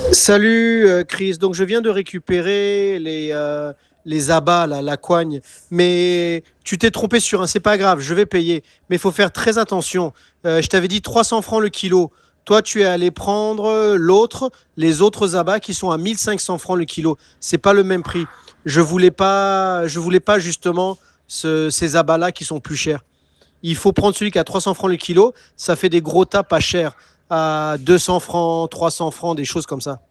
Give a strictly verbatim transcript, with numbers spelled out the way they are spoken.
Salut euh, Chris, donc je viens de récupérer les, euh, les abats, là, la coigne, mais tu t'es trompé sur un, c'est pas grave, je vais payer, mais il faut faire très attention. Euh, je t'avais dit trois cents francs le kilo, toi tu es allé prendre l'autre, les autres abats qui sont à mille cinq cents francs le kilo, c'est pas le même prix. Je voulais pas, je voulais pas justement ce- ces abats-là qui sont plus chers. Il faut prendre celui qui a trois cents francs le kilo, ça fait des gros tas pas chers, à deux cents francs, trois cents francs, des choses comme ça.